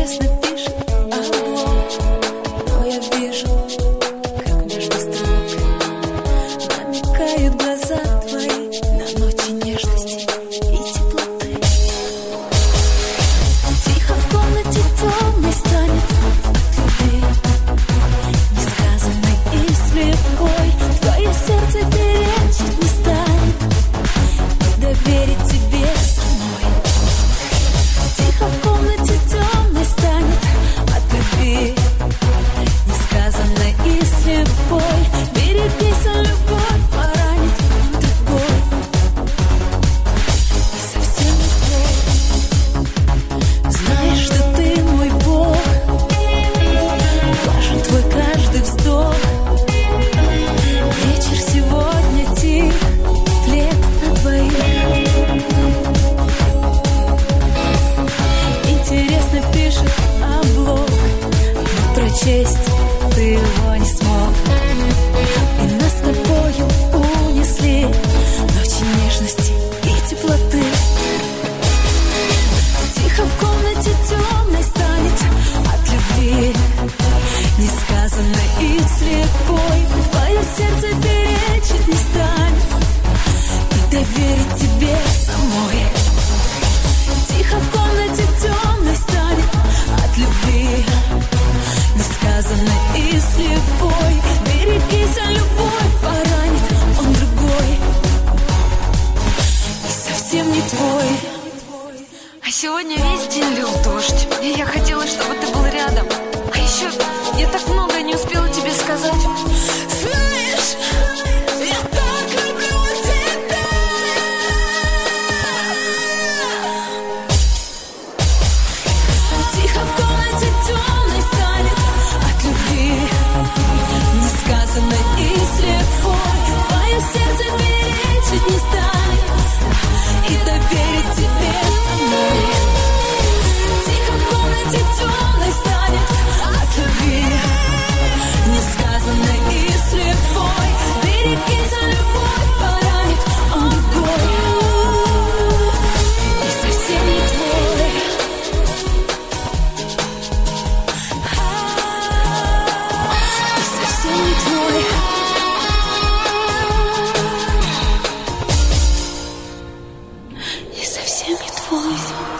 Интересно пишет облом, но я вижу, как между строк намекают глаза твои на ночи нежности и теплоты. Тихо в комнате темной станет от любви, несказанной и слепой. Твое сердце перечить не станет и доверить тебе самой. Тихо в комнате темной станет от любви, несказанной и слепой. Берегись, любовь поранит другой и совсем не твой. Знаешь, что ты мой Бог, важен твой каждый вздох. Вечер сегодня тих, плед на двоих. Интересно пишет облог, но прочесть ты его не смог. И нас с тобою унесли ночи нежности и теплоты. Тихо в комнате темной станет от любви, несказанной и слепой. Твое сердце перечить не станет и доверить тебе самой. Тихо в комнате темной станет от любви, несказанной и слепой. Берегись, любовь поранит он другой и совсем не твой. А сегодня весь день лил дождь, и я хотела, чтобы ты был рядом. А еще я так многое не успела тебе сказать. Знаешь, я так люблю тебя. Тихо в комнате темной станет от любви, несказанной и слепой. Твое сердце перечить не станет и доверить тебе самой. Тихо в комнате темной станет от любви, несказанной и слепой. Берегись, любовь поранит он другой и совсем не твой. И совсем не твой. И совсем не твой.